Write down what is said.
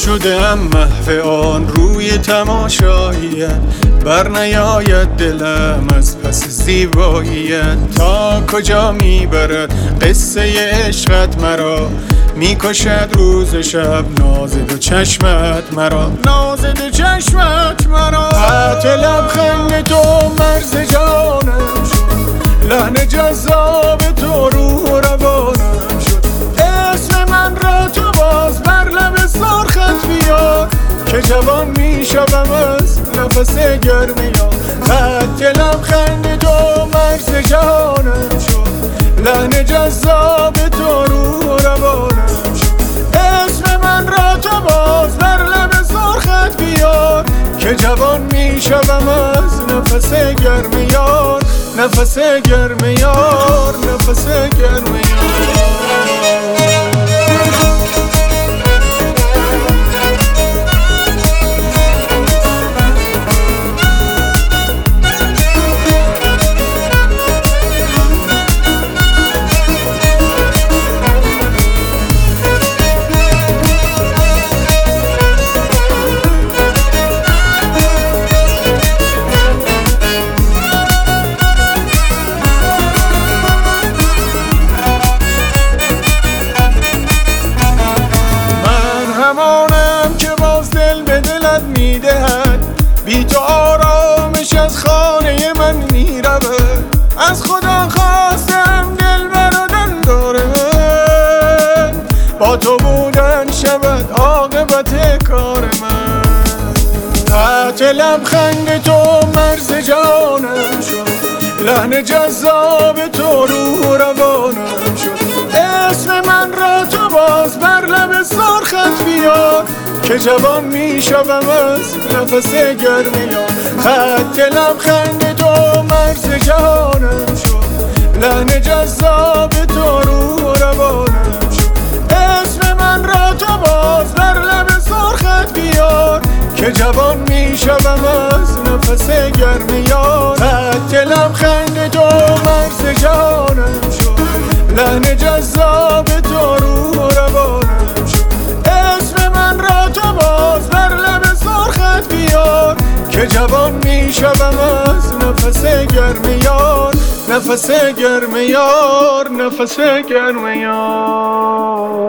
شدم محو آن روی تماشاییت، بر نیاید دلم از پس زیباییت. تا کجا میبرد قصه عشقت مرا، میکشد روز و شب ناز دو چشمت مرا، ناز دو چشمت مرا. خط لبخند تو مرز جانم شد، لحن جذاب تو روح و روانم شد. اسم من را تو باز بر لب سرخت بیار، که جوان میشوم از نفس گرمیا. خط لبخند تو مرز جانم شد، لحن جذاب تو روح و روانم شد. اسم من را تو باز بر لب سرخت بیار، که جوان میشوم از نفس گرمیار، نفس گرمیار، نفس گرمیار. همانم که باز دل به دلت میدهد، بی تو آرامش از خانه من میرود. از خدا خواستم دل برادن داره من، با تو بودن شود عاقبت کار من. خط لبخند تو مرز جانم شد، لحن جذاب تو روح و روانم شد. اسم من را تو باز بر لب سرخت بیار، که جوان میشوم از نفس گرمیار. خط لبخند تو مرز جانم شد، لحن جذاب تو روح و روانم شد. اسم من را تو باز بر لب سرخت بیار، که جوان میشوم از نفس گرمیار. خط لبخند تو مرز جانم شد، لحن جذاب تو روح و روانم شد. اسم من را تو باز بر لب سرخت بیار، که جوان میشوم از نفس گرمیار، نفس گرمیار، نفس گرمیار.